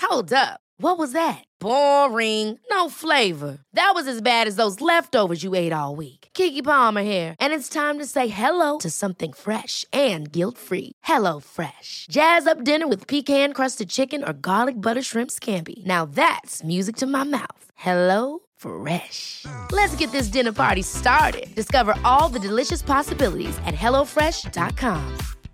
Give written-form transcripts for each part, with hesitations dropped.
Hold up. What was that? Boring. No flavor. That was as bad as those leftovers you ate all week. Keke Palmer here, and it's time to say hello to something fresh and guilt-free. Hello Fresh. Jazz up dinner with pecan-crusted chicken or garlic butter shrimp scampi. Now that's music to my mouth. Hello Fresh. Let's get this dinner party started. Discover all the delicious possibilities at hellofresh.com.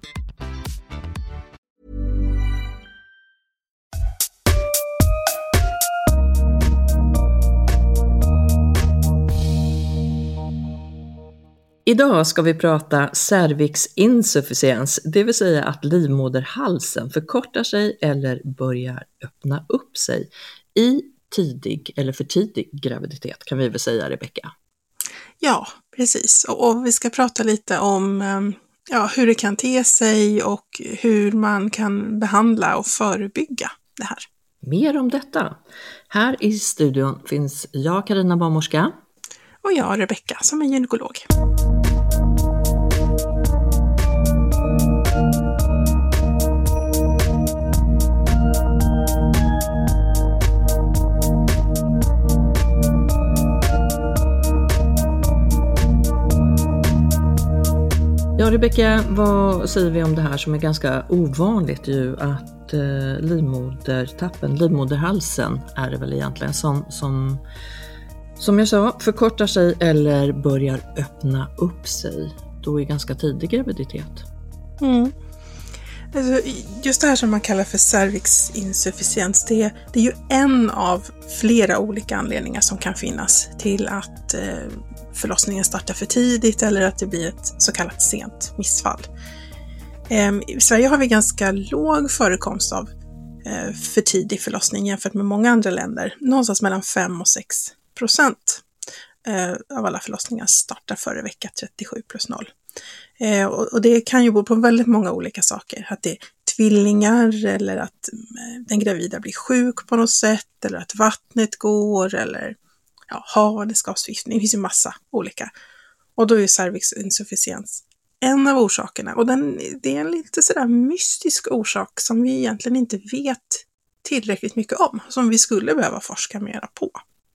Idag ska vi prata cervixinsufficiens, det vill säga att livmoderhalsen förkortar sig eller börjar öppna upp sig i tidig eller för tidig graviditet, kan vi väl säga, Rebecka? Ja, precis. Och vi ska prata lite om hur det kan te sig och hur man kan behandla och förebygga det här. Mer om detta. Här i studion finns jag, Carina barnmorska. Och jag, Rebecka, som är gynekolog. Ja, Rebecka, vad säger vi om det här som är ganska ovanligt ju, att livmoderhalsen är det väl egentligen som jag sa, förkortar sig eller börjar öppna upp sig då i ganska tidig graviditet. Alltså, just det här som man kallar för cervixinsufficiens, det är ju en av flera olika anledningar som kan finnas till att förlossningen startar för tidigt eller att det blir ett så kallat sent missfall. I Sverige har vi ganska låg förekomst av för tidig förlossning jämfört med många andra länder. Någonstans mellan 5 och 6% av alla förlossningar startar före vecka 37+0. Och det kan ju bero på väldigt många olika saker. Att det är tvillingar eller att den gravida blir sjuk på något sätt eller att vattnet går eller havandeskapsförgiftning. Det finns ju massa olika. Och då är cervixinsufficiens en av orsakerna. Och det är en lite sådär mystisk orsak som vi egentligen inte vet tillräckligt mycket om. Som vi skulle behöva forska mera på.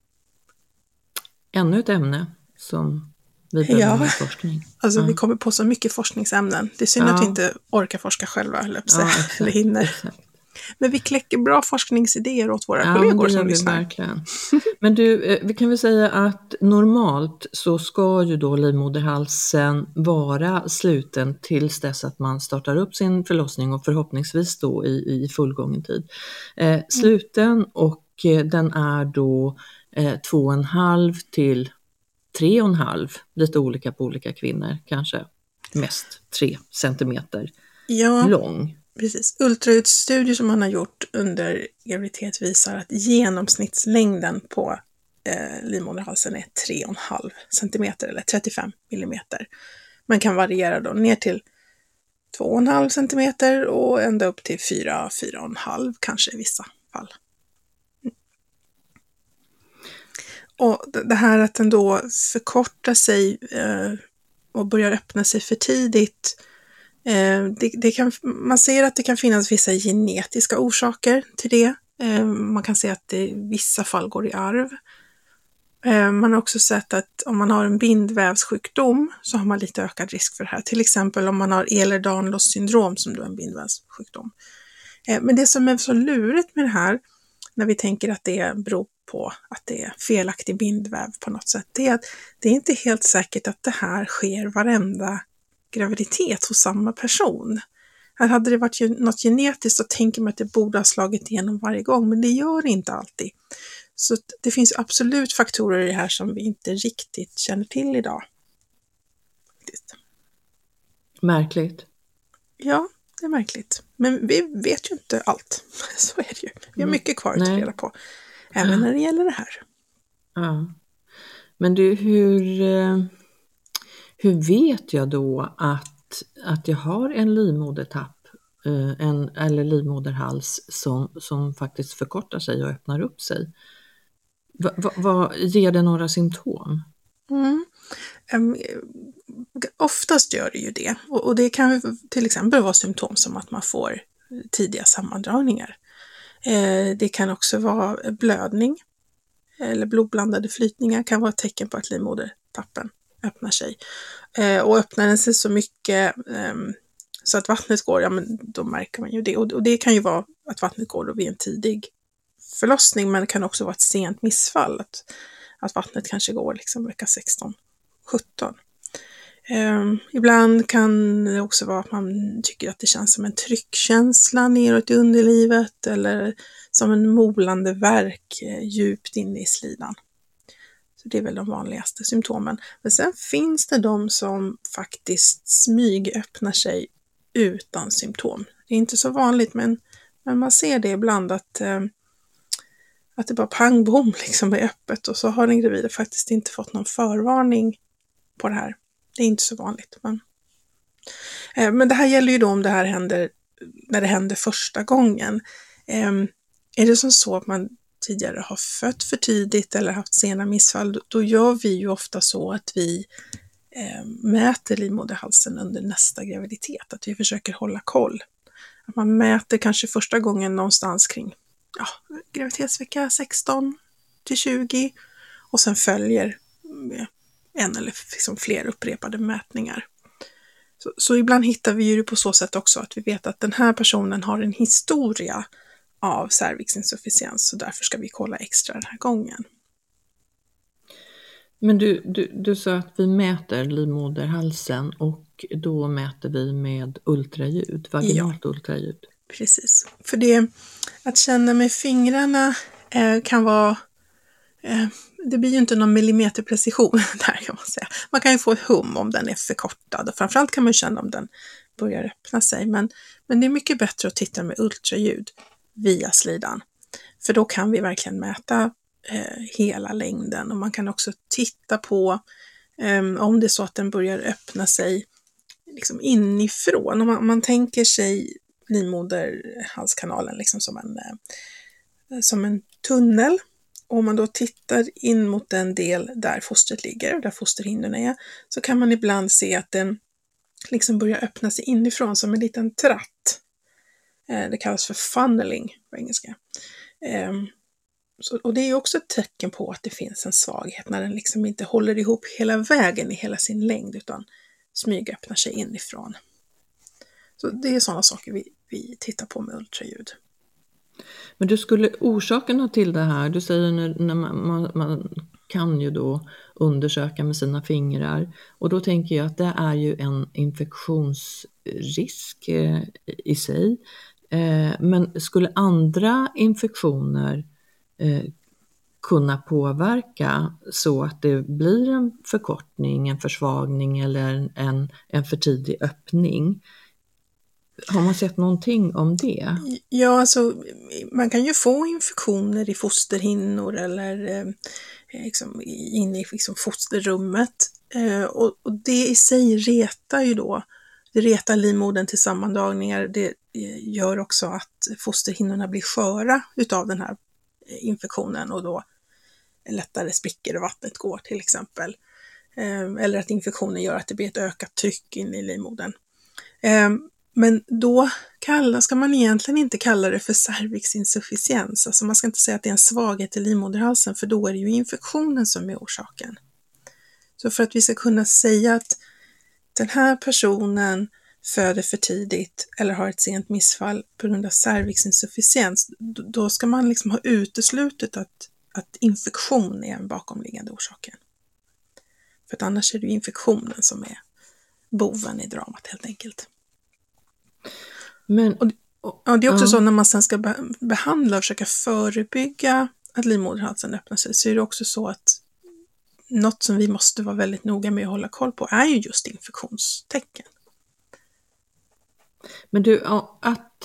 Ännu ett ämne som vi behöver med forskning. Alltså vi kommer på så mycket forskningsämnen. Det är synd att vi inte orkar forska själva eller hinner. Exakt. Men vi kläcker bra forskningsidéer åt våra kollegor som lyssnar. Verkligen. Men du, vi kan väl säga att normalt så ska ju då livmoderhalsen vara sluten tills dess att man startar upp sin förlossning och förhoppningsvis då i fullgången tid. Sluten, och den är då 2,5 till 3,5, lite olika på olika kvinnor, kanske mest 3 centimeter lång. Precis. Ultraljudsstudier som man har gjort under graviditet visar att genomsnittslängden på livmoderhalsen är 3,5 centimeter eller 35 millimeter. Man kan variera då ner till 2,5 centimeter och ända upp till 4,5 kanske i vissa fall. Och det här att den då förkortar sig och börjar öppna sig för tidigt, man ser att det kan finnas vissa genetiska orsaker till det. Man kan se att det i vissa fall går i arv. Man har också sett att om man har en bindvävssjukdom så har man lite ökad risk för det här. Till exempel om man har Ehlers-Danlos syndrom som då är en bindvävssjukdom. Men det som är så lurigt med det här, när vi tänker att det beror på att det är felaktig bindväv på något sätt, det är att det är inte helt säkert att det här sker varenda graviditet hos samma person. Här hade det varit något genetiskt så tänker man att det borde ha slagit igenom varje gång, men det gör det inte alltid. Så det finns absolut faktorer i det här som vi inte riktigt känner till idag. Märkligt. Ja, det är märkligt. Men vi vet ju inte allt. Så är det ju. Vi har mycket kvar att ta reda på. Även när det gäller det här. Ja. Men du, hur vet jag då att jag har en livmodertapp eller livmoderhals som faktiskt förkortar sig och öppnar upp sig? Vad ger det några symptom? Oftast gör det ju det. Och det kan till exempel vara symptom som att man får tidiga sammandragningar. Det kan också vara blödning eller blodblandade flytningar kan vara ett tecken på att livmodertappen öppnar sig. Och öppnar den sig så mycket så att vattnet går, ja men då märker man ju det. Och det kan ju vara att vattnet går då vid en tidig förlossning, men det kan också vara ett sent missfall. Att vattnet kanske går liksom vecka 16-17. Ibland kan det också vara att man tycker att det känns som en tryckkänsla neråt i underlivet eller som en molande värk djupt inne i slidan. Så det är väl de vanligaste symptomen. Men sen finns det de som faktiskt smygöppnar sig utan symptom. Det är inte så vanligt, men man ser det ibland att det bara pang bom liksom är öppet och så har den gravida faktiskt inte fått någon förvarning på det här. Det är inte så vanligt. Men det här gäller ju då om det här händer när det händer första gången. Är det som så att man tidigare har fött för tidigt eller haft sena missfall, då gör vi ju ofta så att vi mäter livmoderhalsen under nästa graviditet. Att vi försöker hålla koll. Att man mäter kanske första gången någonstans kring graviditetsvecka 16-20 och sen följer en eller liksom fler upprepade mätningar. Så ibland hittar vi ju det på så sätt också att vi vet att den här personen har en historia av cervixinsufficiens, så därför ska vi kolla extra den här gången. Men du sa att vi mäter livmoderhalsen och då mäter vi med ultraljud, vaginalt ultraljud. Precis, för det att känna med fingrarna kan vara, det blir ju inte någon millimeterprecision där kan man säga. Man kan ju få ett hum om den är förkortad och framförallt kan man känna om den börjar öppna sig. Men det är mycket bättre att titta med ultraljud via slidan. För då kan vi verkligen mäta hela längden och man kan också titta på om det är så att den börjar öppna sig liksom inifrån. Om man tänker sig livmoderhalskanalen liksom som en tunnel. Och om man då tittar in mot den del där fostret ligger, där fosterhinnorna är, så kan man ibland se att den liksom börjar öppna sig inifrån som en liten tratt. Det kallas för funneling på engelska. Och det är också ett tecken på att det finns en svaghet när den liksom inte håller ihop hela vägen i hela sin längd utan smygöppnar sig inifrån. Så det är sådana saker vi tittar på med ultraljud. Men du skulle orsakerna till det här, du säger när man kan ju då undersöka med sina fingrar och då tänker jag att det är ju en infektionsrisk i sig. Men skulle andra infektioner kunna påverka så att det blir en förkortning, en försvagning eller en för tidig öppning? Har man sett någonting om det? Ja, alltså man kan ju få infektioner i fosterhinnor eller liksom, inne i liksom, fosterrummet. Och det i sig retar ju då. Det retar livmodern till sammandragningar. Det gör också att fosterhinnorna blir sköra utav den här infektionen och då lättare spricker och vattnet går till exempel. Eller att infektionen gör att det blir ett ökat tryck in i livmodern. Men då ska man egentligen inte kalla det för cervixinsufficiens. Alltså man ska inte säga att det är en svaghet i livmoderhalsen för då är det ju infektionen som är orsaken. Så för att vi ska kunna säga att den här personen föder för tidigt eller har ett sent missfall på grund av cervixinsufficiens, då ska man liksom ha uteslutit att infektion är en bakomliggande orsaken. För att annars är det infektionen som är boven i dramat helt enkelt. Men, det är också så när man sen ska behandla och försöka förebygga att livmoderhalsen öppnar sig, så är det också så att något som vi måste vara väldigt noga med att hålla koll på är ju just infektionstecken. Men du, att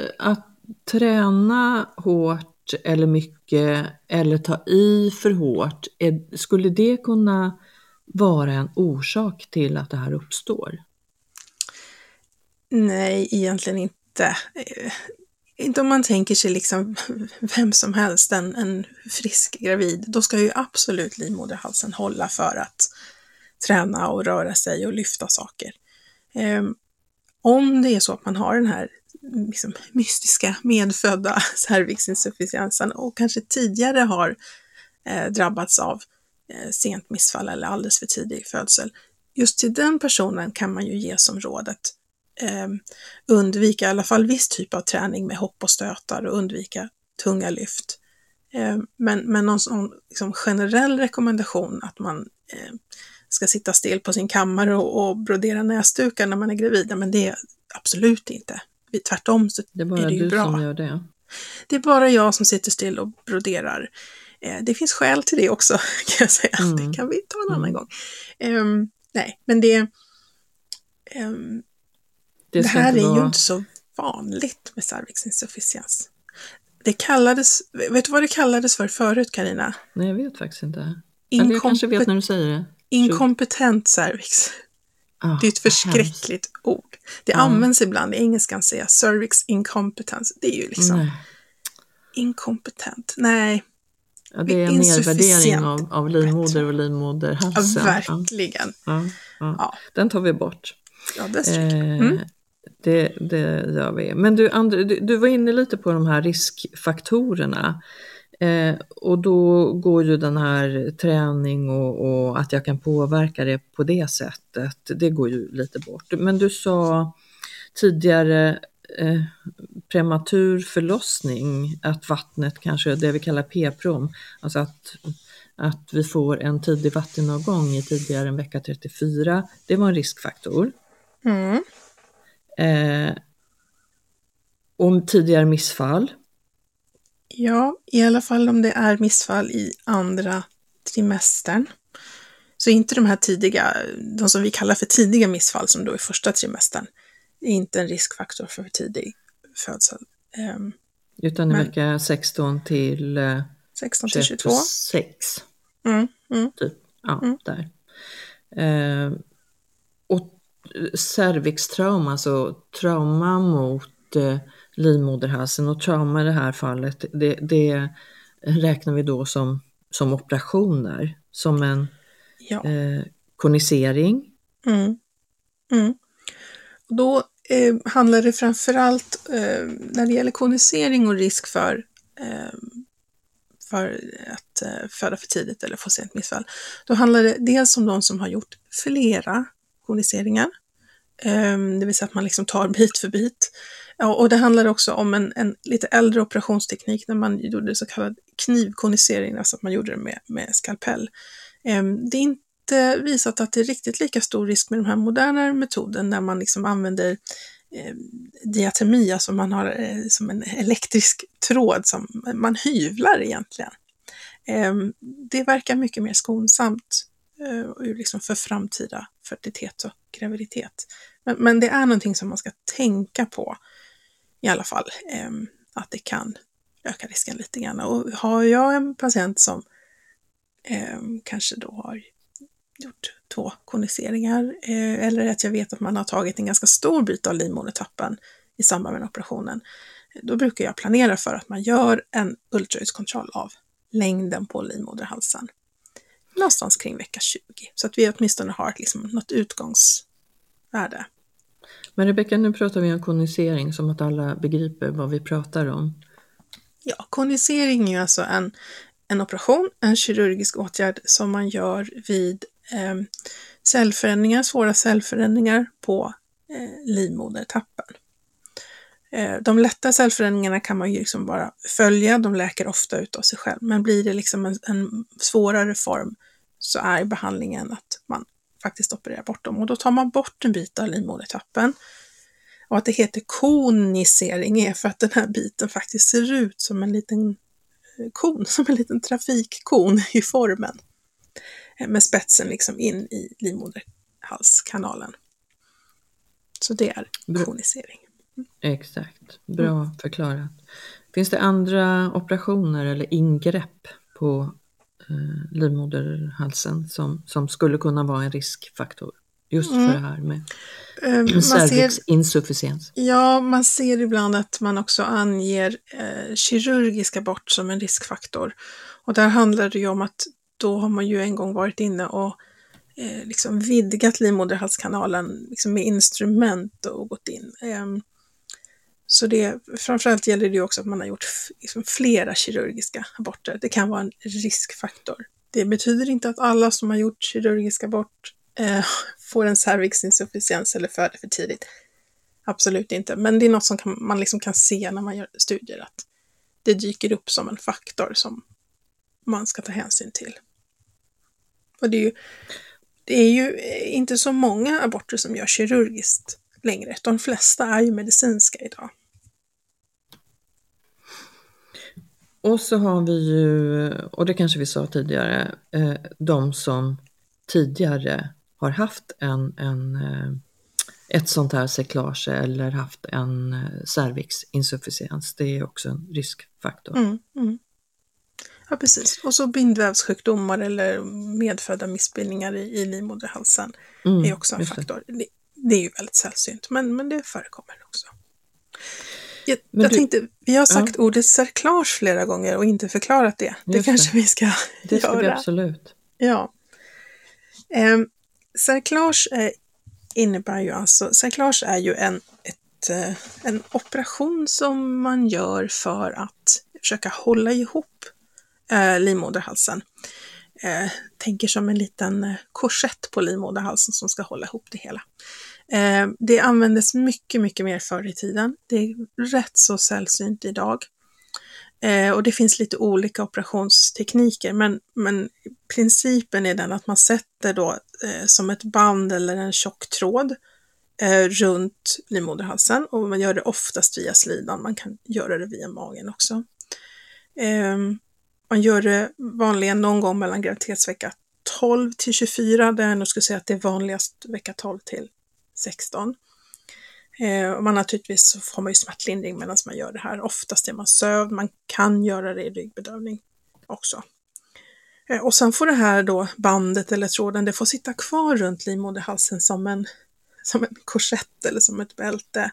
träna hårt eller mycket eller ta i för hårt, skulle det kunna vara en orsak till att det här uppstår? Nej, egentligen inte. Inte om man tänker sig liksom vem som helst, en frisk gravid. Då ska ju absolut livmoderhalsen hålla för att träna och röra sig och lyfta saker. Om det är så att man har den här liksom mystiska medfödda cervixinsufficiensen och kanske tidigare har drabbats av sent missfall eller alldeles för tidig födsel. Just till den personen kan man ju ge som råd att undvika i alla fall viss typ av träning med hopp och stötar och undvika tunga lyft. Men någon sån liksom generell rekommendation att man ska sitta still på sin kammare och brodera näsdukar när man är gravid, men det är absolut inte. Tvärtom så Det är bara ju du bra. som gör det. Det är bara jag som sitter still och broderar. Det finns skäl till det också, kan jag säga. Det kan vi ta en annan gång. Nej, men det här är ju inte så vanligt med cervixinsufficiens. Det kallades, vet du vad det kallades för förut, Carina? Nej, jag vet faktiskt inte. Eller jag kanske vet när du säger det. Inkompetent cervix. Det är ett förskräckligt ord. Det används ibland i engelskan, säga cervix incompetence. Det är ju liksom inkompetent. Nej. Ja, det är en nedvärdering av livmoder och livmoderhalsen. Ja, verkligen. Ja. Den tar vi bort. Ja, det gör vi. Men du var inne lite på de här riskfaktorerna. Och då går ju den här träning och att jag kan påverka det på det sättet, det går ju lite bort. Men du sa tidigare prematur förlossning, att vattnet kanske, det vi kallar p-prom, alltså att vi får en tidig vattenavgång i tidigare än vecka 34, det var en riskfaktor. Om tidigare missfall. Ja, i alla fall om det är missfall i andra trimestern. Så inte de här de som vi kallar för tidiga missfall som då är första trimestern, är inte en riskfaktor för tidig födsel. Utan i vecka 16 till 22. 6. Typ. Ja, där. Och cervixtrauma, alltså trauma mot livmoderhalsen, och trauma i det här fallet, det räknar vi då som operationer, som en konisering. Då handlar det framförallt när det gäller konisering och risk för att föda för tidigt eller få sent missfall. Då handlar det dels om de som har gjort flera koniseringar, det vill säga att man liksom tar bit för bit. Ja, och det handlar också om en lite äldre operationsteknik när man gjorde så kallad knivkonisering, alltså att man gjorde det med skalpell. Det är inte visat att det är riktigt lika stor risk med de här moderna metoden när man liksom använder diatermi, alltså man har som en elektrisk tråd som man hyvlar egentligen. Det verkar mycket mer skonsamt liksom för framtida fertilitet och graviditet. Men det är någonting som man ska tänka på i alla fall, att det kan öka risken lite grann. Och har jag en patient som kanske då har gjort 2 koniseringar, eller att jag vet att man har tagit en ganska stor bit av livmodertappen i samband med operationen, då brukar jag planera för att man gör en ultraljudskontroll av längden på livmoderhalsen någonstans kring vecka 20, så att vi åtminstone har liksom något utgångsvärde. Men Rebecka, nu pratar vi om konisering som att alla begriper vad vi pratar om. Ja, konisering är alltså en operation, en kirurgisk åtgärd som man gör vid cellförändringar, svåra cellförändringar på livmodertappen. De lätta cellförändringarna kan man ju liksom bara följa, de läker ofta ut av sig själv, men blir det liksom en svårare form så är behandlingen att man faktiskt opererar bort dem, och då tar man bort en bit av livmodertappen. Och att det heter konisering är för att den här biten faktiskt ser ut som en liten kon, som en liten trafikkon i formen, med spetsen liksom in i livmoderhalskanalen. Så det är konisering. Exakt, bra förklarat. Finns det andra operationer eller ingrepp på livmoderhalsen som skulle kunna vara en riskfaktor just för det här med cervixinsufficiens? Ja, man ser ibland att man också anger kirurgisk abort som en riskfaktor, och där handlar det ju om att då har man ju en gång varit inne och liksom vidgat livmoderhalskanalen liksom med instrument och gått in. Så framförallt gäller det ju också att man har gjort liksom flera kirurgiska aborter. Det kan vara en riskfaktor. Det betyder inte att alla som har gjort kirurgisk abort får en cervixinsufficiens eller föder för tidigt. Absolut inte. Men det är något som man liksom kan se när man gör studier, att det dyker upp som en faktor som man ska ta hänsyn till. Och det är ju inte så många aborter som görs kirurgiskt längre. De flesta är ju medicinska idag. Och så har vi ju, och det kanske vi sa tidigare, de som tidigare har haft ett sånt här cyklage eller haft en cervixinsufficiens. Det är också en riskfaktor. Ja, precis. Och så bindvävssjukdomar eller medfödda missbildningar i livmoderhalsen är också en faktor. Det är ju väldigt sällsynt, men det förekommer också. Jag tänkte, vi har sagt ordet cerklage flera gånger och inte förklarat det. Det kanske vi ska göra. Det ska vi absolut. Ja. Cerklage innebär ju alltså, cerklage är ju en operation som man gör för att försöka hålla ihop livmoderhalsen. Tänker som en liten korsett på livmoderhalsen som ska hålla ihop det hela. Det användes mycket, mycket mer förr i tiden. Det är rätt så sällsynt idag. Och det finns lite olika operationstekniker, men principen är den att man sätter då som ett band eller en tjock tråd runt livmoderhalsen, och man gör det oftast via slidan. Man kan göra det via magen också. Man gör det vanligen någon gång mellan graviditetsvecka 12 till 24, där jag nog skulle säga att det är vanligast vecka 12 till 16. Och naturligtvis så får man ju smärtlindring medan man gör det här. Oftast är man sövd, man kan göra det i ryggbedövning också. Och sen får det här då bandet eller tråden, det får sitta kvar runt livmoderhalsen som en korsett eller som ett bälte.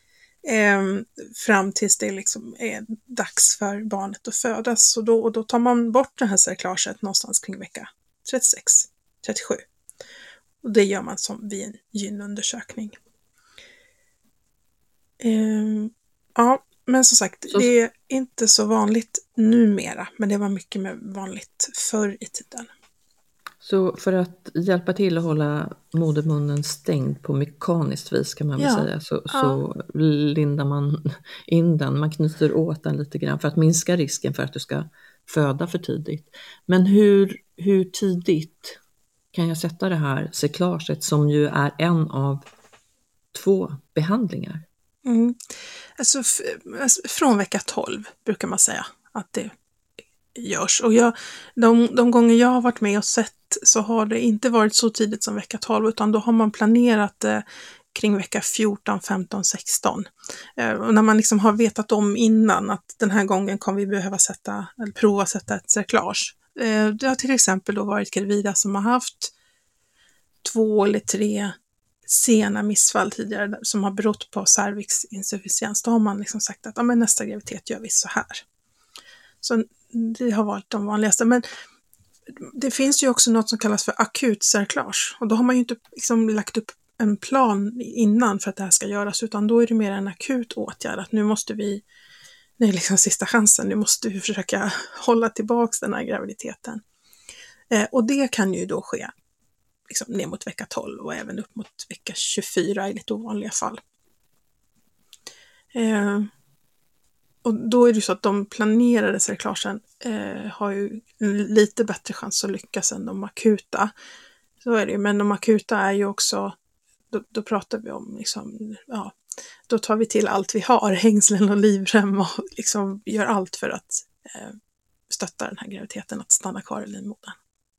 Fram tills det liksom är dags för barnet att födas. Och då tar man bort det här cerklaget någonstans kring vecka 36-37. Och det gör man som vid en gynundersökning. Ja, men som sagt, det är inte så vanligt numera, men det var mycket mer vanligt förr i tiden. Så för att hjälpa till att hålla modermunnen stängd på mekaniskt vis, kan man väl säga, så lindar man in den, man knyter åt den lite grann för att minska risken för att du ska föda för tidigt. Men hur tidigt kan jag sätta det här cyklaget, som ju är en av 2 behandlingar? Alltså från vecka 12 brukar man säga att det görs. Och de gånger jag har varit med och sett, så har det inte varit så tidigt som vecka 12, utan då har man planerat kring vecka 14, 15, 16. Och när man liksom har vetat om innan att den här gången kommer vi behöva prova sätta ett cerklage. Det har till exempel då varit gravida som har haft 2 eller 3 sena missfall tidigare som har berott på cervixinsufficiens. Då har man liksom sagt att nästa graviditet gör vi så här. Så det har varit de vanligaste. Men det finns ju också något som kallas för akut cerklage. Och då har man ju inte liksom lagt upp en plan innan för att det här ska göras, utan då är det mer en akut åtgärd. Att nu är liksom sista chansen. Nu måste vi försöka hålla tillbaka den här graviditeten. Och det kan ju då ske liksom ner mot vecka 12 och även upp mot vecka 24 i lite ovanliga fall. Och då är det så att de planerade cerklagen har ju lite bättre chans att lyckas än de akuta. Så är det ju, men de akuta är ju också, då pratar vi om liksom, då tar vi till allt vi har, hängslen och livrem, och liksom gör allt för att stötta den här graviditeten att stanna kvar i livmodern.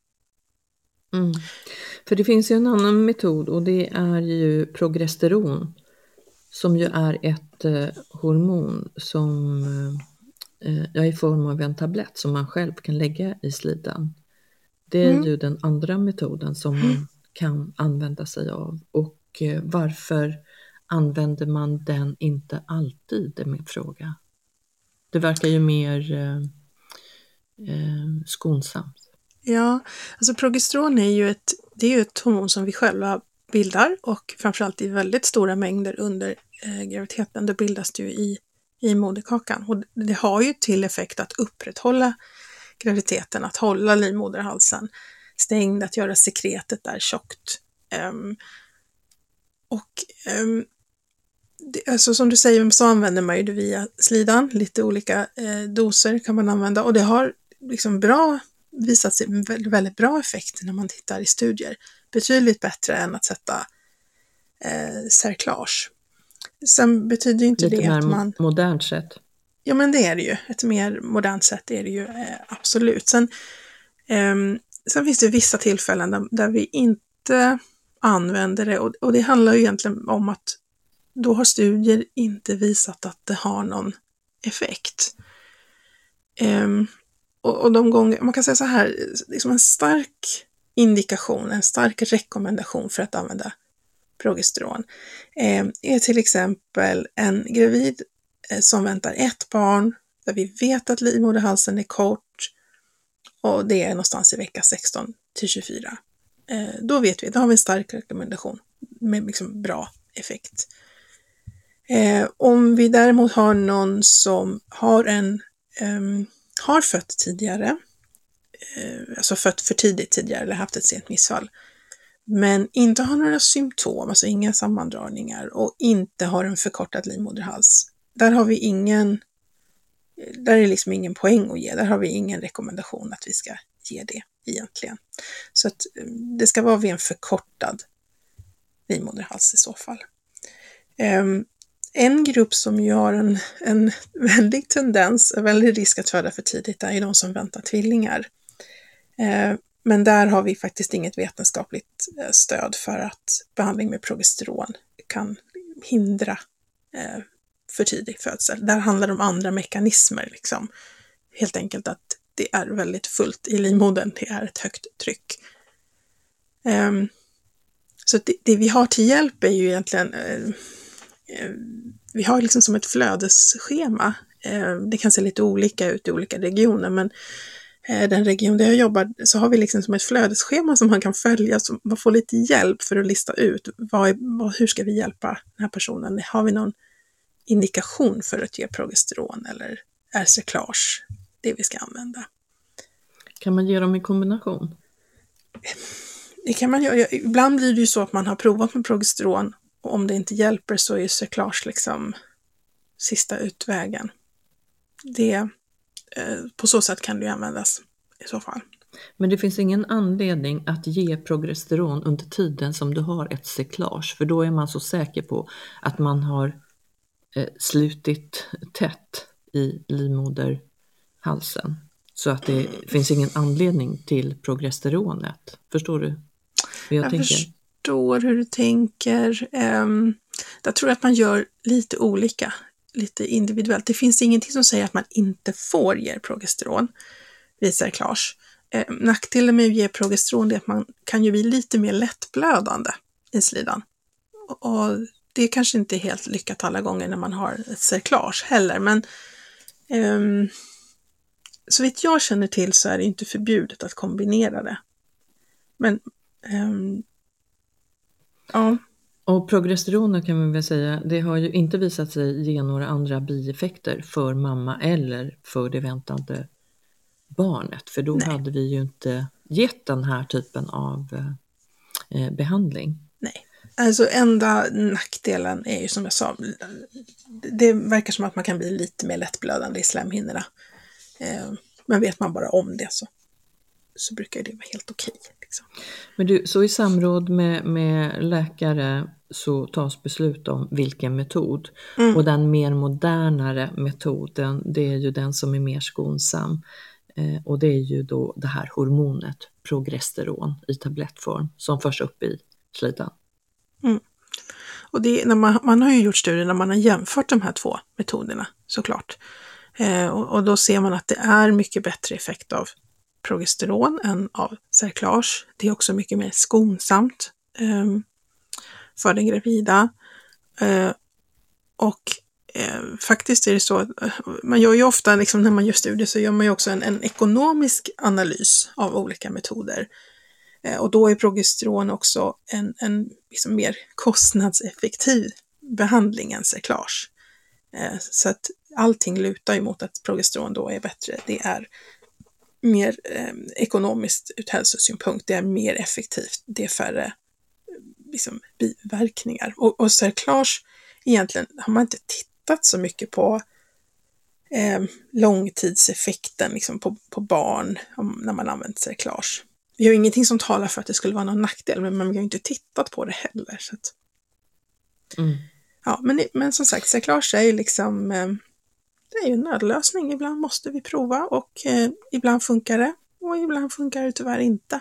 För det finns ju en annan metod, och det är ju progesteron, som ju är ett hormon som är i form av en tablett som man själv kan lägga i slidan. Det är ju den andra metoden som man kan använda sig av. Och varför använder man den inte alltid, är min fråga. Det verkar ju mer skonsamt. Ja, alltså progesteron är ju ett hormon som vi själva bildar, och framförallt i väldigt stora mängder under graviditeten, då bildas det ju i moderkakan. Och det har ju till effekt att upprätthålla graviditeten, att hålla livmoderhalsen stängd, att göra sekretet där tjockt. Alltså som du säger så använder man ju det via slidan, lite olika doser kan man använda, och det har liksom visat sig väldigt bra effekt när man tittar i studier. Betydligt bättre än att sätta cerklage. Sen betyder ju inte lite det att man... modernt sätt. Ja, men det är det ju. Ett mer modernt sätt är det ju absolut. Sen finns det vissa tillfällen där vi inte använder det, och det handlar ju egentligen om att då har studier inte visat att det har någon effekt. Och de gånger, man kan säga så här, liksom en stark indikation, en stark rekommendation för att använda progesteron är till exempel en gravid som väntar ett barn, där vi vet att livmoderhalsen är kort och det är någonstans i vecka 16 till 24. Då vet vi, då har vi en stark rekommendation med liksom bra effekt. Om vi däremot har någon som har fött tidigare, alltså fött för tidigt tidigare eller haft ett sent missfall, men inte har några symptom, alltså inga sammandragningar, och inte har en förkortad livmoderhals, där är liksom ingen poäng att ge, där har vi ingen rekommendation att vi ska ge det egentligen. Så att det ska vara vid en förkortad livmoderhals i så fall. En grupp som ju har en väldig tendens, en väldig risk att föda för tidigt, är de som väntar tvillingar. Men där har vi faktiskt inget vetenskapligt stöd för att behandling med progesteron kan hindra för tidig födsel. Där handlar det om andra mekanismer. Liksom. Helt enkelt att det är väldigt fullt i livmodern, det är ett högt tryck. Så det vi har till hjälp är ju egentligen... Vi har liksom som ett flödesschema. Det kan se lite olika ut i olika regioner, men den region där jag jobbar så har vi liksom som ett flödesschema som man kan följa, så man får lite hjälp för att lista ut hur ska vi hjälpa den här personen. Har vi någon indikation för att ge progesteron, eller är cerklage det vi ska använda? Kan man ge dem i kombination? Det kan man göra. Ibland blir det ju så att man har provat med progesteron, och om det inte hjälper så är cerklage liksom sista utvägen. På så sätt kan det ju användas i så fall. Men det finns ingen anledning att ge progesteron under tiden som du har ett cerklage, för då är man så säker på att man har slutit tätt i livmoderhalsen, så att det finns ingen anledning till progesteronet. Förstår du hur jag tänker? Förstår hur du tänker. Jag tror att man gör lite olika, lite individuellt. Det finns ingenting som säger att man inte får ge progesteron vid cerklage. Nackdelen med att ge progesteron är att man kan ju bli lite mer lättblödande i slidan. Och det kanske inte är helt lyckat alla gånger när man har ett cerklage heller. Men så vitt jag känner till så är det inte förbjudet att kombinera det. Men ja. Och progesteronet kan man väl säga, det har ju inte visat sig ge några andra bieffekter för mamma eller för det väntande barnet. För då hade vi ju inte gett den här typen av behandling. Nej. Alltså enda nackdelen är ju som jag sa, det verkar som att man kan bli lite mer lättblödande i slemhinnorna. Men vet man bara om det så brukar det vara helt okej. Liksom. Men du, så i samråd med läkare så tas beslut om vilken metod. Och den mer modernare metoden, det är ju den som är mer skonsam. Och det är ju då det här hormonet progesteron i tablettform som förs upp i slidan. Och det, när man har ju gjort studier när man har jämfört de här två metoderna såklart. Och då ser man att det är mycket bättre effekt av progesteron än av cerklage. Det är också mycket mer skonsamt för den gravida. Faktiskt är det så att man gör ju ofta, liksom, när man gör studier så gör man ju också en ekonomisk analys av olika metoder. Och då är progesteron också en liksom mer kostnadseffektiv behandlingen cerklage. Så att allting lutar emot att progesteron då är bättre. Det är mer ekonomiskt ur hälsosynpunkt, det är mer effektivt, det är färre liksom, biverkningar. Och cerklage, egentligen har man inte tittat så mycket på långtidseffekten liksom, på barn när man använder cerklage. Vi har ingenting som talar för att det skulle vara någon nackdel, men man har ju inte tittat på det heller. Så att, ja, men som sagt, cerklage är ju liksom det är ju en nödlösning. Ibland måste vi prova och ibland funkar det och ibland funkar det tyvärr inte.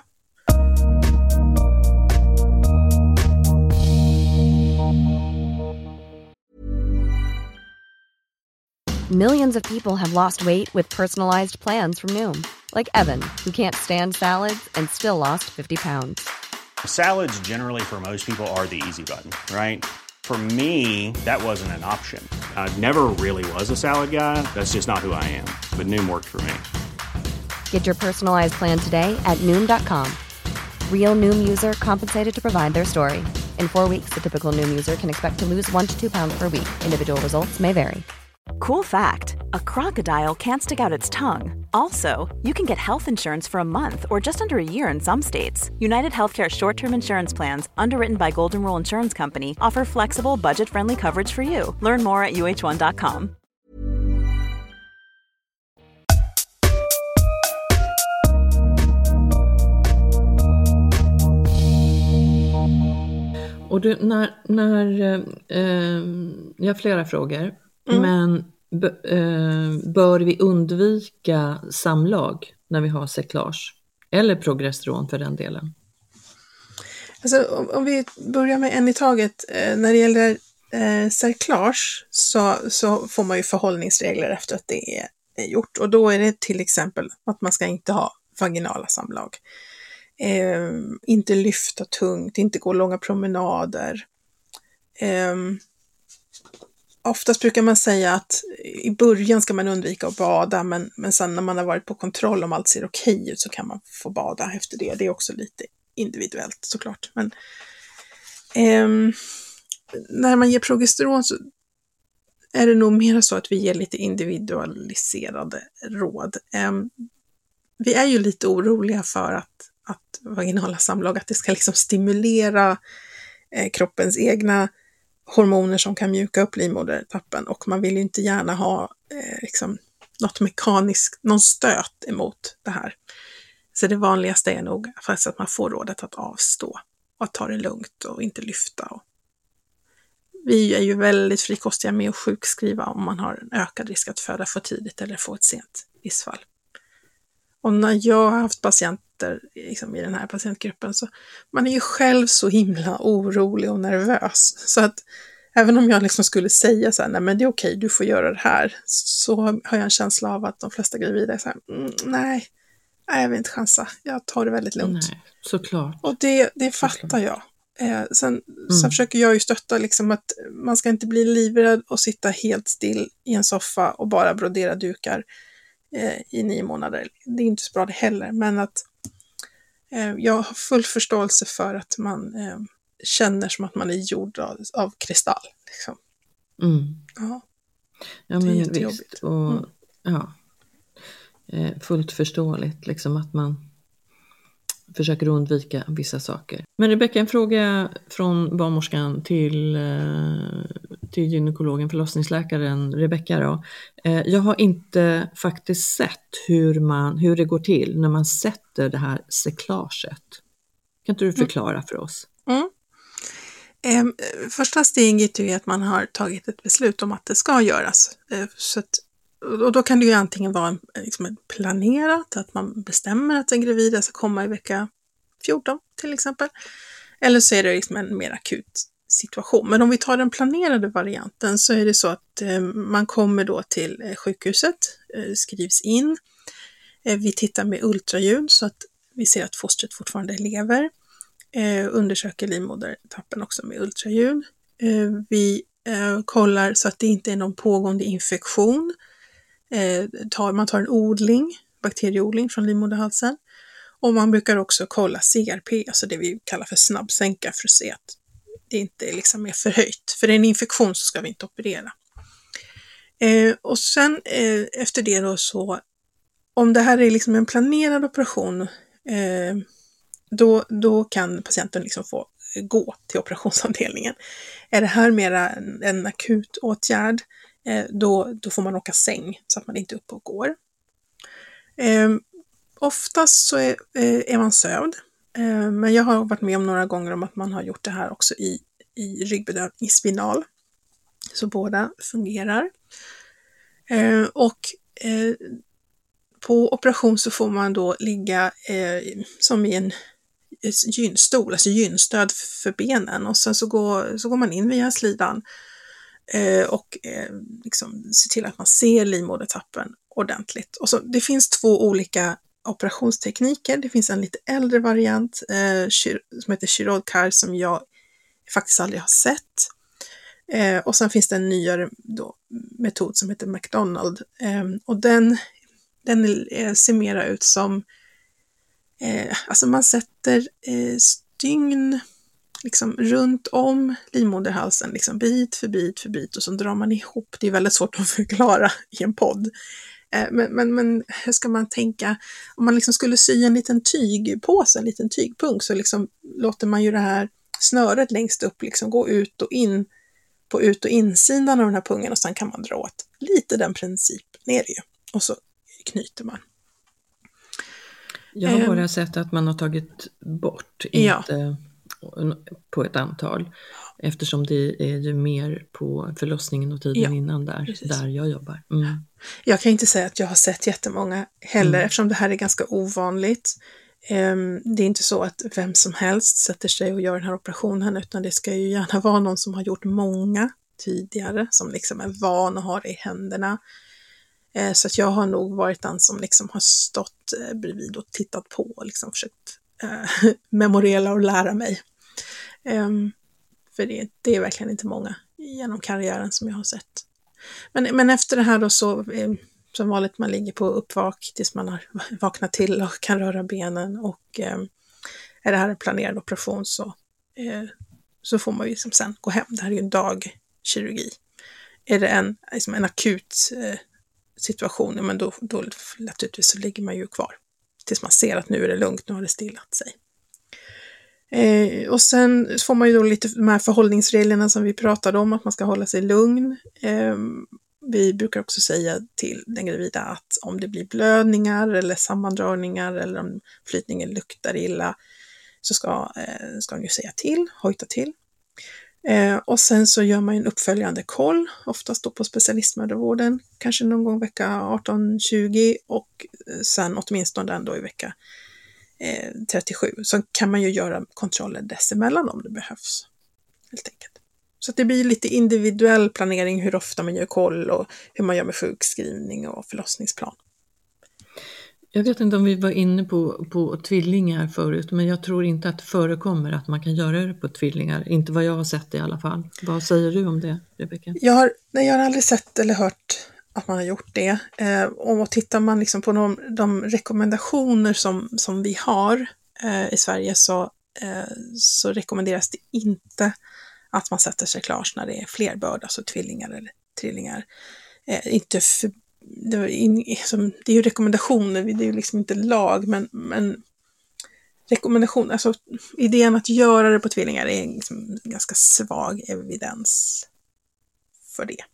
Millions of people have lost weight with personalized plans from Noom. Like Evan, who can't stand salads and still lost 50 pounds. Salads generally for most people are the easy button, right? For me, that wasn't an option. I never really was a salad guy. That's just not who I am. But Noom worked for me. Get your personalized plan today at Noom.com. Real Noom user compensated to provide their story. In 4 weeks, the typical Noom user can expect to lose 1 to 2 pounds per week. Individual results may vary. Cool fact, a crocodile can't stick out its tongue. Also, you can get health insurance for a month or just under a year in some states. United Healthcare short-term insurance plans, underwritten by Golden Rule Insurance Company, offer flexible, budget-friendly coverage for you. Learn more at uh1.com. Och du, jag har flera frågor, men bör vi undvika samlag när vi har cerklage? Eller progesteron för den delen? Alltså, om vi börjar med en i taget. När det gäller cerklage så får man ju förhållningsregler efter att det är gjort. Och då är det till exempel att man ska inte ha vaginala samlag. Inte lyfta tungt, inte gå långa promenader. Oftast brukar man säga att i början ska man undvika att bada, men sen när man har varit på kontroll om allt ser okej ut så kan man få bada efter det. Det är också lite individuellt såklart. Men när man ger progesteron så är det nog mer så att vi ger lite individualiserade råd. Vi är ju lite oroliga för att vaginala samlag, att det ska liksom stimulera kroppens egna hormoner som kan mjuka upp livmodertappen, och man vill ju inte gärna ha liksom något mekaniskt, någon stöt emot det här. Så det vanligaste är nog faktiskt att man får rådet att avstå och att ta det lugnt och inte lyfta. Vi är ju väldigt frikostiga med att sjukskriva om man har en ökad risk att föda för tidigt eller få ett sent missfall. Och när jag har haft patienter liksom i den här patientgruppen, så man är ju själv så himla orolig och nervös. Så att även om jag liksom skulle säga så här, nej men det är okej, du får göra det här, så har jag en känsla av att de flesta gravida är så här, nej, jag vill inte chansa, jag tar det väldigt lugnt. Nej, såklart. Och det fattar jag. Sen försöker jag ju stötta liksom att man ska inte bli livrädd och sitta helt still i en soffa och bara brodera dukar i 9 månader. Det är inte så bra det heller, men att jag har full förståelse för att man känner som att man är gjord av kristall. Liksom. Ja, men visst. Och, fullt förståeligt liksom, att man försöker undvika vissa saker. Men Rebecka, en fråga från barnmorskan till gynekologen, förlossningsläkaren Rebecka då. Jag har inte faktiskt sett hur det går till när man sätter det här cerklaget. Kan inte du förklara för oss? Första steget är att man har tagit ett beslut om att det ska göras. Så att, och då kan det ju antingen vara liksom planerat, att man bestämmer att en gravida ska komma i vecka 14 till exempel. Eller så är det liksom en mer akut situation. Men om vi tar den planerade varianten så är det så att man kommer då till sjukhuset, skrivs in. Vi tittar med ultraljud så att vi ser att fostret fortfarande lever. Undersöker livmodertappen också med ultraljud. Vi kollar så att det inte är någon pågående infektion. Man tar en odling, bakterieodling från livmoderhalsen. Och man brukar också kolla CRP, alltså det vi kallar för snabbsänka, för att se att det inte liksom är förhöjt. För är en infektion så ska vi inte operera. Och sen efter det då så, om det här är liksom en planerad operation, då kan patienten liksom få gå till operationsavdelningen. Är det här mera en akut åtgärd, då får man åka säng så att man inte är uppe och går. Oftast så är man sövd, men jag har varit med om några gånger om att man har gjort det här också i ryggbedövning, i spinal. Så båda fungerar. Och på operation så får man då ligga som i en gynstol, alltså gynstöd för benen, och sen så går man in via slidan och liksom ser till att man ser livmodertappen ordentligt. Och så, det finns 2 olika operationstekniker. Det finns en lite äldre variant som heter Chirurg-Carré som jag faktiskt aldrig har sett. Och sen finns det en nyare metod som heter McDonald. Och den ser mera ut som alltså man sätter stygn liksom runt om livmoderhalsen, liksom bit för bit, och så drar man ihop. Det är väldigt svårt att förklara i en podd. Men hur ska man tänka? Om man liksom skulle sy en liten tygpåse, en liten tygpung, så liksom låter man ju det här snöret längst upp liksom gå ut och in på ut- och insidan av den här pungen, och sen kan man dra åt lite den principen ner ju. Och så knyter man. Jag har bara sett att man har tagit bort, inte på ett antal. Eftersom det är ju mer på förlossningen och tiden innan där jag jobbar. Mm. Jag kan inte säga att jag har sett jättemånga heller, eftersom det här är ganska ovanligt. Det är inte så att vem som helst sätter sig och gör den här operationen, utan det ska ju gärna vara någon som har gjort många tidigare, som liksom är van och har det i händerna. Så att jag har nog varit den som liksom har stått bredvid och tittat på och liksom försökt memorera och lära mig. För det är verkligen inte många genom karriären som jag har sett. Men efter det här då så som vanligt, man ligger på uppvak tills man har vaknat till och kan röra benen, och är det här en planerad operation så får man ju liksom sen gå hem. Det här är ju en dagkirurgi. Är det en akut situation, men då naturligtvis så ligger man ju kvar tills man ser att nu är det lugnt, nu har det stillat sig. Och sen får man ju då lite de här förhållningsreglerna som vi pratade om, att man ska hålla sig lugn. Vi brukar också säga till den gravida att om det blir blödningar eller sammandragningar eller om flytningen luktar illa, så ska hon ju säga till, hojta till. Och sen så gör man en uppföljande koll, oftast då på specialistmödravården, kanske någon gång vecka 18-20, och sen åtminstone den då i vecka 37. Så kan man ju göra kontroller dessemellan om det behövs, helt enkelt. Så att det blir lite individuell planering hur ofta man gör koll och hur man gör med sjukskrivning och förlossningsplan. Jag vet inte om vi var inne på tvillingar förut, men jag tror inte att det förekommer att man kan göra det på tvillingar. Inte vad jag har sett i alla fall. Vad säger du om det, Rebecka? Jag har aldrig sett eller hört att man har gjort det. Och tittar man liksom på de rekommendationer som vi har i Sverige, så rekommenderas det inte att man sätter sig klars när det är flerbörd, alltså tvillingar eller trillingar. Det är ju rekommendationer, det är ju liksom inte lag, men rekommendation, alltså idén att göra det på tvillingar är liksom ganska svag evidens för det.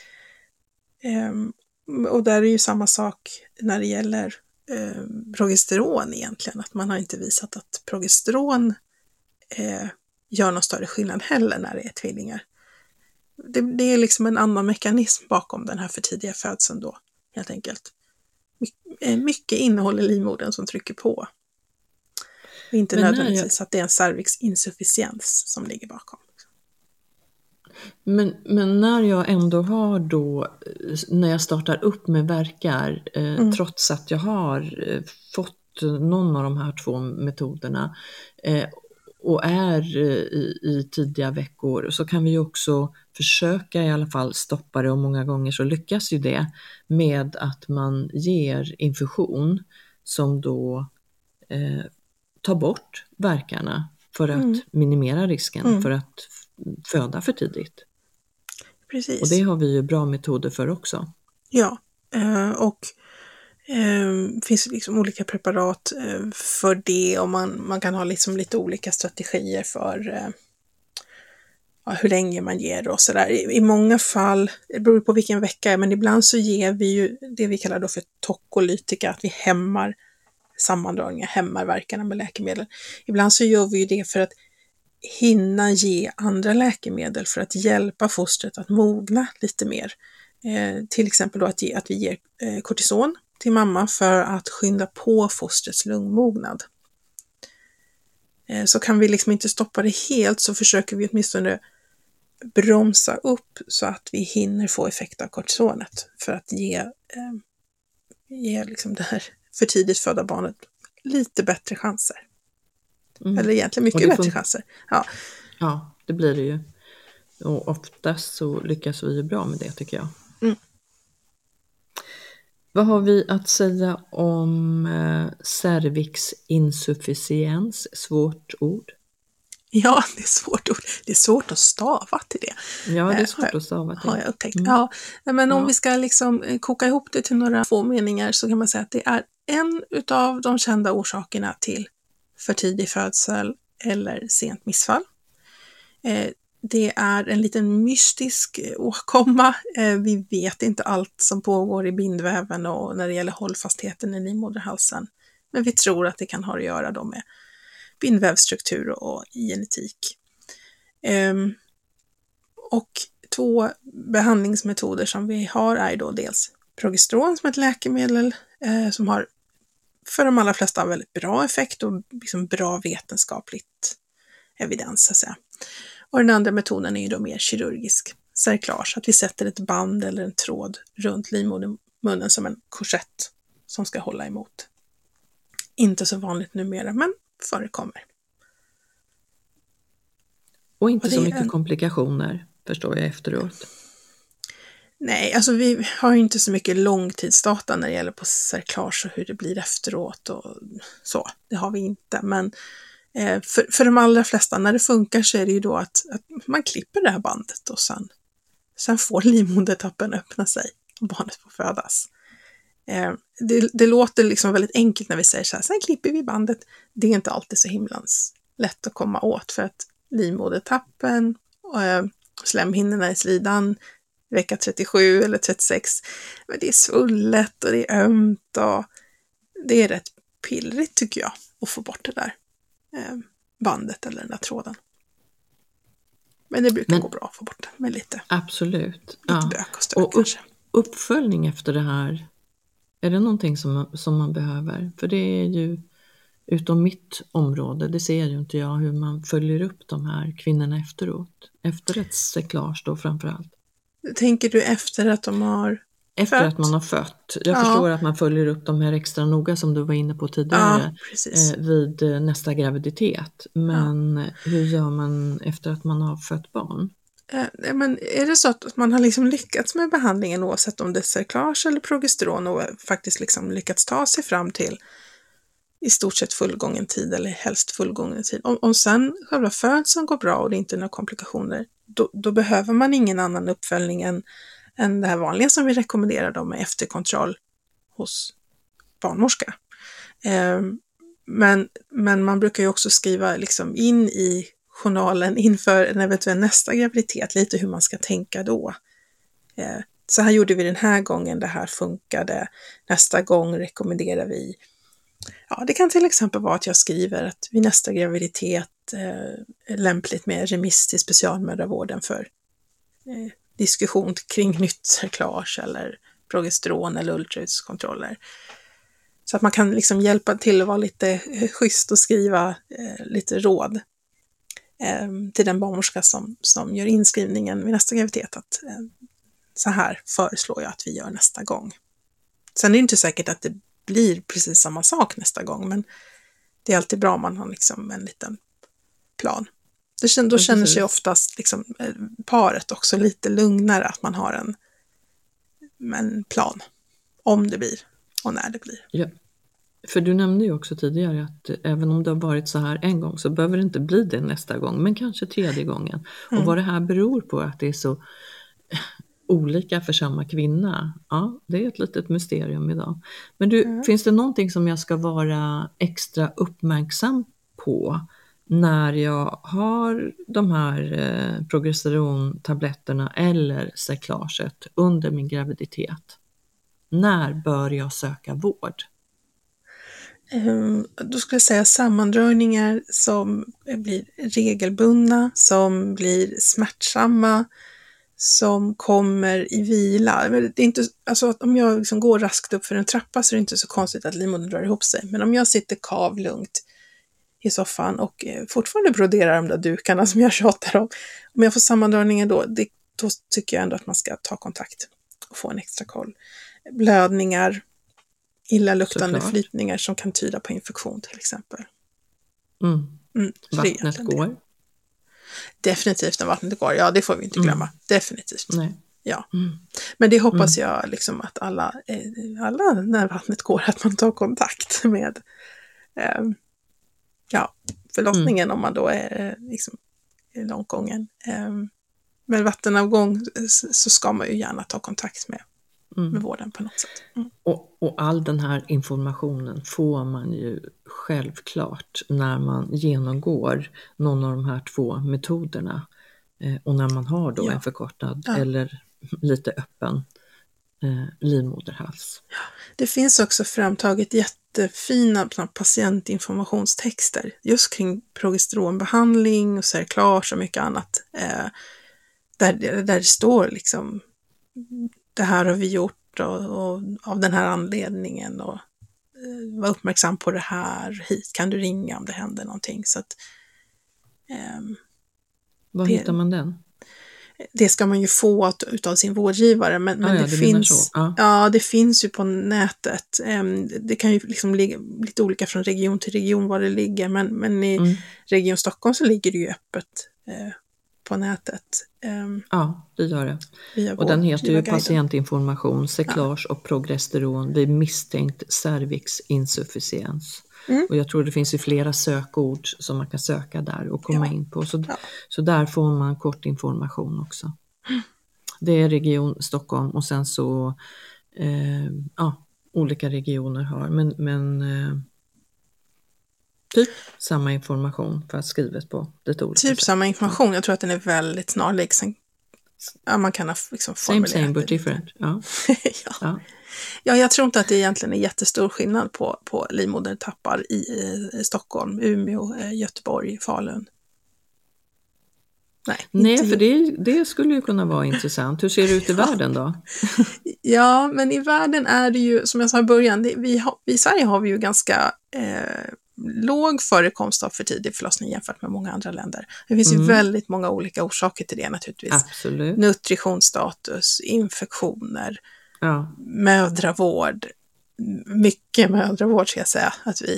Och där är ju samma sak när det gäller progesteron egentligen, att man har inte visat att progesteron gör någon större skillnad heller när det är tvillingar. Det är liksom en annan mekanism bakom den här för tidiga födseln då, helt enkelt. Mycket innehåll i livmodern som trycker på. Och inte nödvändigtvis att det är en cervixinsufficiens som ligger bakom. Men när jag ändå har då, när jag startar upp med verkar, trots att jag har fått någon av de här 2 metoderna och är i tidiga veckor, så kan vi ju också försöka i alla fall stoppa det, och många gånger så lyckas ju det med att man ger infusion som då tar bort verkarna för att minimera risken för att föda för tidigt. Precis. Och det har vi ju bra metoder för också. Ja, och finns liksom olika preparat för det, och man kan ha liksom lite olika strategier för hur länge man ger och sådär. I många fall, det beror på vilken vecka, men ibland så ger vi ju det vi kallar då för tokolytika, att vi hämmar sammandragningar, hämmar verkarna med läkemedel. Ibland så gör vi ju det för att hinna ge andra läkemedel för att hjälpa fostret att mogna lite mer. Till exempel då att vi ger kortison till mamma för att skynda på fostrets lungmognad. Så kan vi liksom inte stoppa det helt, så försöker vi åtminstone bromsa upp så att vi hinner få effekt av kortisonet för att ge liksom det här för tidigt födda barnet lite bättre chanser. Eller egentligen mycket bättre chanser. Ja, det blir det ju. Och oftast så lyckas vi ju bra med det, tycker jag. Mm. Vad har vi att säga om cervixinsufficiens? Svårt ord. Ja, det är svårt ord. Det är svårt att stava till det. Ja, det är svårt att stava till. Har jag upptäckt. Ja, men om vi ska liksom koka ihop det till några få meningar, så kan man säga att det är en utav de kända orsakerna till för tidig födsel eller sent missfall. Det är en liten mystisk åkomma. Vi vet inte allt som pågår i bindväven och när det gäller hållfastheten i livmoderhalsen. Men vi tror att det kan ha att göra då med bindvävsstruktur och genetik. Och 2 behandlingsmetoder som vi har är då dels progesteron som ett läkemedel som har för de allra flesta väldigt bra effekt och liksom bra vetenskapligt evidens, så att säga. Och den andra metoden är ju då mer kirurgisk cerklage, att vi sätter ett band eller en tråd runt livmodermunnen som en korsett som ska hålla emot. Inte så vanligt numera, men förekommer. Och inte så mycket komplikationer, förstår jag efteråt. Nej, alltså vi har ju inte så mycket långtidsdata när det gäller på cerklage och hur det blir efteråt och så. Det har vi inte, men för de allra flesta, när det funkar, så är det ju då att man klipper det här bandet och sen får livmodertappen öppna sig och barnet får födas. Det låter liksom väldigt enkelt när vi säger så här, sen klipper vi bandet. Det är inte alltid så himlans lätt att komma åt, för att livmodertappen och slemhinnorna i slidan vecka 37 eller 36, men det är svullet och det är ömt och det är rätt pillrigt, tycker jag, att få bort det där bandet eller den där tråden. Men det brukar gå bra att få bort det med lite. Absolut. Lite bök och stök kanske. Uppföljning efter det här, är det någonting som man behöver? För det är ju utom mitt område, det ser ju inte jag hur man följer upp de här kvinnorna efteråt. Efter ett cerklage då framförallt. Tänker du efter att de har Efter fött? att man har fött. Jag förstår att man följer upp de här extra noga som du var inne på tidigare vid nästa graviditet. Men hur gör man efter att man har fött barn? Men är det så att man har liksom lyckats med behandlingen, oavsett om det är cerklage eller progesteron, och faktiskt liksom lyckats ta sig fram till i stort sett fullgången tid eller helst fullgången tid. Om sen själva födseln går bra och det inte är några komplikationer, då behöver man ingen annan uppföljning än det här vanliga som vi rekommenderar då, med efterkontroll hos barnmorska. Men man brukar ju också skriva liksom in i journalen inför en eventuell nästa graviditet lite hur man ska tänka då. Så här gjorde vi den här gången, det här funkade. Nästa gång rekommenderar vi. Ja, det kan till exempel vara att jag skriver att vid nästa graviditet är lämpligt med remiss till specialmödravården för diskussion kring nytt cerklage eller progesteron eller ultraljudskontroller. Så att man kan liksom hjälpa till att vara lite schysst och skriva lite råd till den barnmorska som gör inskrivningen vid nästa graviditet, att så här föreslår jag att vi gör nästa gång. Sen är det inte säkert att det blir precis samma sak nästa gång, men det är alltid bra om man har liksom en liten plan. Då känner sig oftast liksom paret också lite lugnare, att man har en plan om det blir och när det blir. Ja. För du nämnde ju också tidigare att även om det har varit så här en gång så behöver det inte bli det nästa gång, men kanske tredje gången. Och vad det här beror på, att det är så olika för samma kvinna, ja, det är ett litet mysterium idag. Men du, finns det någonting som jag ska vara extra uppmärksam på när jag har de här progesterontabletterna eller cyklaget under min graviditet? När bör jag söka vård? Då skulle jag säga sammandragningar som blir regelbundna, som blir smärtsamma, som kommer i vila. Det är inte, alltså att om jag liksom går raskt upp för en trappa så är det inte så konstigt att livmodern drar ihop sig. Men om jag sitter kavlugnt i soffan och fortfarande broderar de där dukarna som jag tjatar om jag får sammandragningar då tycker jag ändå att man ska ta kontakt och få en extra koll. Blödningar, illaluktande flytningar som kan tyda på infektion till exempel. Vattnet går? Definitivt när vattnet går, ja det får vi inte glömma. Definitivt. Nej. Ja. Men det hoppas jag liksom att alla när vattnet går att man tar kontakt med förlossningen om man då är liksom långt gången. Med vattenavgång så ska man ju gärna ta kontakt med vården på något sätt. Och all den här informationen får man ju självklart när man genomgår någon av de här 2 metoderna. Och när man har då en förkortad eller lite öppen livmoderhals. Det finns också framtaget jättefina patientinformationstexter just kring progesteronbehandling och cyklage och mycket annat. Där det står liksom det här har vi gjort och av den här anledningen och var uppmärksam på det här, hit kan du ringa om det händer någonting. Så att, var hittar man den? Det ska man ju få utav sin vårdgivare, men det finns det finns ju på nätet. Det kan ju liksom ligga lite olika från region till region var det ligger, men i Region Stockholm så ligger det ju öppet på nätet. Ja, det gör det. Och den heter ju patientinformation, cyklage och progesteron vid misstänkt cervixinsufficiens. Och jag tror det finns ju flera sökord som man kan söka där och komma in på. Så där får man kort information också. Det är Region Stockholm och sen så olika regioner har. Men typ samma information för att skrivet på lite olika typ sätt. Samma information, jag tror att den är väldigt snarlik. Sen, man kan ha liksom same but different. Ja, jag tror inte att det egentligen är jättestor skillnad på livmodertappar i Stockholm, Umeå, Göteborg, Falun. Nej, för det skulle ju kunna vara intressant. Hur ser det ut i världen då? Ja, men i världen är det ju, som jag sa i början, i Sverige har vi ju ganska låg förekomst av för tidig förlossning jämfört med många andra länder. Det finns ju väldigt många olika orsaker till det naturligtvis. Absolut. Nutritionsstatus, infektioner, mödravård, mycket mödravård ska jag säga att vi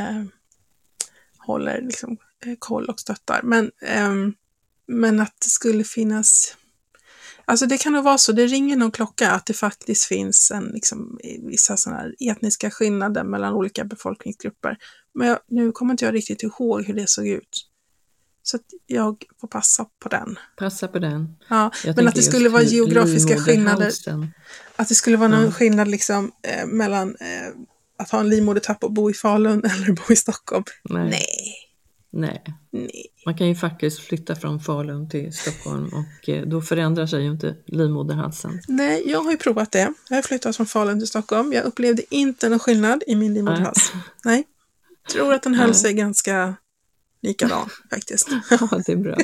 håller liksom koll och stöttar. Men att det skulle finnas, alltså det kan nog vara så, det ringer någon klocka att det faktiskt finns vissa sådana här etniska skillnader mellan olika befolkningsgrupper. Men nu kommer inte jag riktigt ihåg hur det såg ut. Så att jag får passa på den. Passa på den. Ja, men att det skulle vara geografiska skillnader. Att det skulle vara någon skillnad liksom, mellan att ha en livmodertapp och bo i Falun eller bo i Stockholm. Nej. Man kan ju faktiskt flytta från Falun till Stockholm och då förändrar sig ju inte livmoderhalsen. Nej, jag har ju provat det. Jag har flyttat från Falun till Stockholm. Jag upplevde inte någon skillnad i min livmoderhals. Nej. Jag tror att den höll sig ganska likadan faktiskt. Ja, det är bra.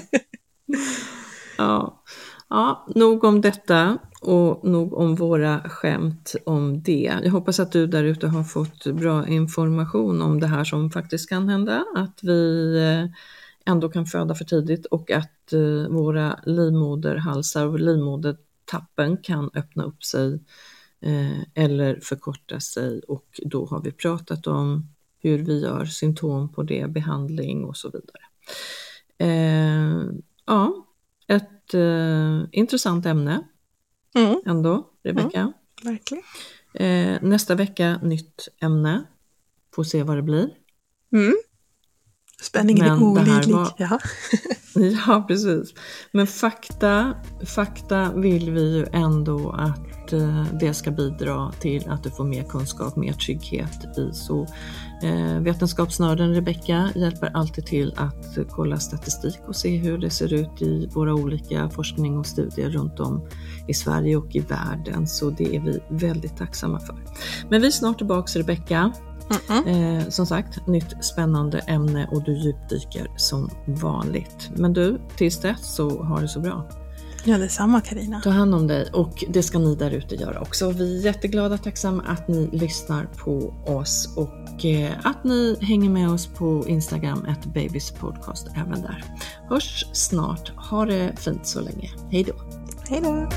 Ja, nog om detta och nog om våra skämt om det. Jag hoppas att du där ute har fått bra information om det här som faktiskt kan hända. Att vi ändå kan föda för tidigt och att våra livmoderhalsar och livmodertappen kan öppna upp sig eller förkorta sig. Och då har vi pratat om hur vi gör, symptom på det, behandling och så vidare. Ett intressant ämne ändå, Rebecka. Verkligen. Nästa vecka, nytt ämne. får se vad det blir. Spänningen är olidlig. Ja. Ja, precis. Men fakta vill vi ju ändå att det ska bidra till att du får mer kunskap, mer trygghet i. Så vetenskapsnörden Rebecka hjälper alltid till att kolla statistik och se hur det ser ut i våra olika forskning och studier runt om i Sverige och i världen. Så det är vi väldigt tacksamma för. Men vi är snart tillbaka, Rebecka. Som sagt, nytt spännande ämne och du djupdyker som vanligt. Men du, tills dess så har det så bra. Ja, detsamma Carina. Ta hand om dig och det ska ni där ute göra också. Vi är jätteglada och tacksamma att ni lyssnar på oss och att ni hänger med oss på Instagram @babyspodcast även där. Hörs snart. Ha det fint så länge. Hej då. Hej då.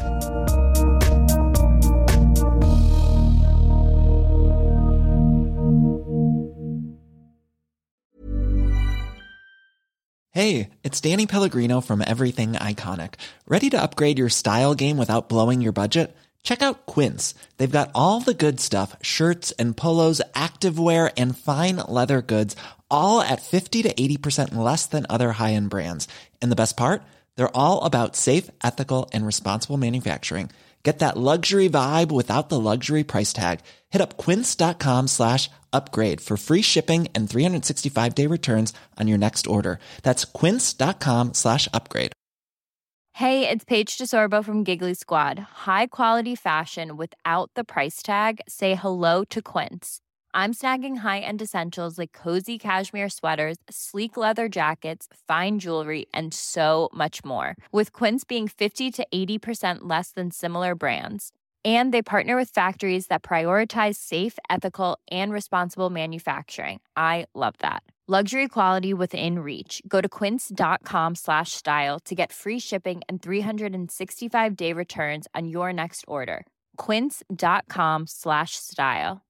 Hey, it's Danny Pellegrino from Everything Iconic. Ready to upgrade your style game without blowing your budget? Check out Quince. They've got all the good stuff, shirts and polos, activewear, and fine leather goods, all at 50 to 80% less than other high-end brands. And the best part? They're all about safe, ethical, and responsible manufacturing. Get that luxury vibe without the luxury price tag. Hit up quince.com/upgrade for free shipping and 365-day returns on your next order. That's quince.com/upgrade. Hey, it's Paige DeSorbo from Giggly Squad. High quality fashion without the price tag. Say hello to Quince. I'm snagging high-end essentials like cozy cashmere sweaters, sleek leather jackets, fine jewelry, and so much more. With Quince being 50 to 80% less than similar brands. And they partner with factories that prioritize safe, ethical, and responsible manufacturing. I love that. Luxury quality within reach. Go to quince.com/style to get free shipping and 365-day returns on your next order. Quince.com/style.